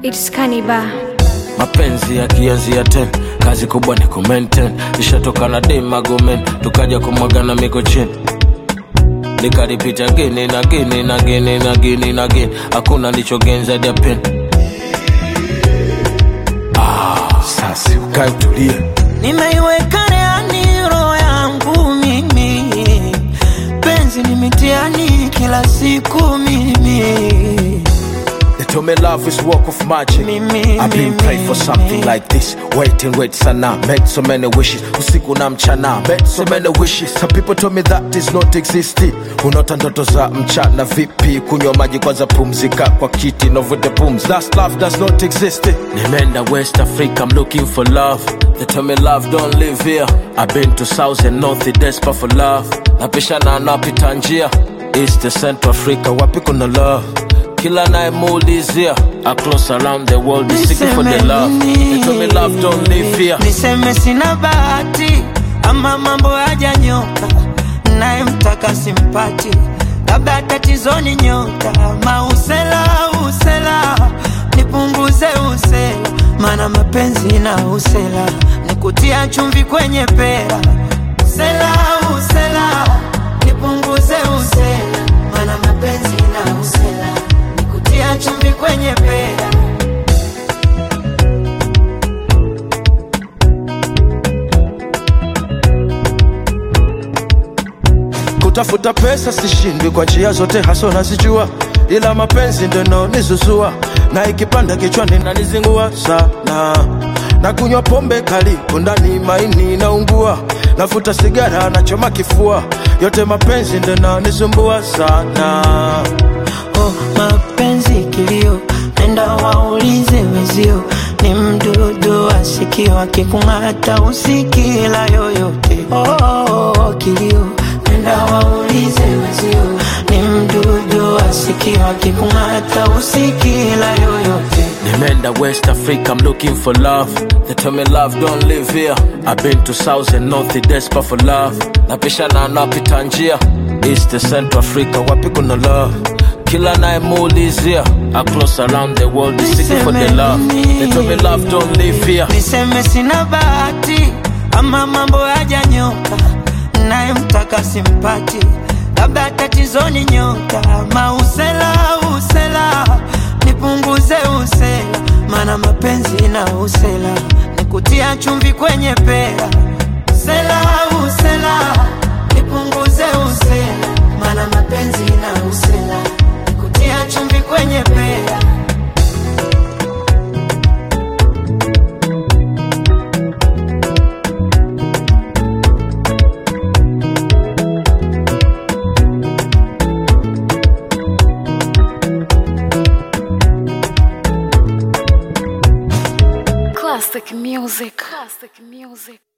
It's Kaniba. Mapenzi yakianzia 10, kazi kubwa ni kumaintain. Nishatoka na dem argument, tukaja kumwagana miko chini. Nikaripita gini na gini na gini na gini na gini. Hakuna lichogenza dia pen. Sasi ukae tulie. Nimeiweka reani roho yangu mimi. Penzi ni mitiani kila siku mimi. They told me love is work of magic. I've been praying for something like this. Wait sana. Made so many wishes. Usiku na mchana. Made so many wishes. Some people told me that is not existing. Unaota ndoto za mchana vipi? Kunywa maji kwanza pumzika kwa kiti. Novute pums. That love does not exist. Nimeenda West Africa. I'm looking for love. They told me love don't live here. I've been to South and North. Desperate for love. Napishana napita njia. East to Central Africa. Wapi kuna love? Kila naemuulizia across around the world is seeking for the love. They told me love don't live here. Niseme sina bahati ama mambo hajanyoka, naye mtaka simpati, labda tatizoni nyota. Usela nipunguze usela, maana mapenzi na usela nikutia chumvi kwenye pera. Usela nipunguze usela, maana mapenzi na usela nikutia chumvi kwenye pera. Kutafuta pesa sishindwi kwa njia zote haso nazijua, ila mapenzi ndio yanonizuzua na ikipanda kichwani nanizingua sana. Na kunywa pombe kali ndani maini naungua, nafuta sigara nachoma kifua, yote mapenzi ndio yanonisumbua sana. Mapenzi kilio, nenda waulize wezio, ni mdudu asikio akikung'ata usikila yoyote. Kilio, nenda waulize wezio, ni mdudu asikio akikung'ata usikila yoyote. Nimeenda West Africa, I'm looking for love. They tell me love don't live here. I've been to South and North, desperate for love. Napishana napita njia. East to Central Africa, wapi kuna love? Kila naemuulizia across around the world is seeking for the love. They told me love don't live here. Niseme sina bahati ama mambo hajanyoka, naye mtaka simpati, labda tatizoni nyota. Usela nipunguze usela, maana mapenzi na usela nikutia chumvi kwenye pera. Usela nipunguze usela, maana mapenzi na usela nikutia chumvi kwenye pera. Classic music.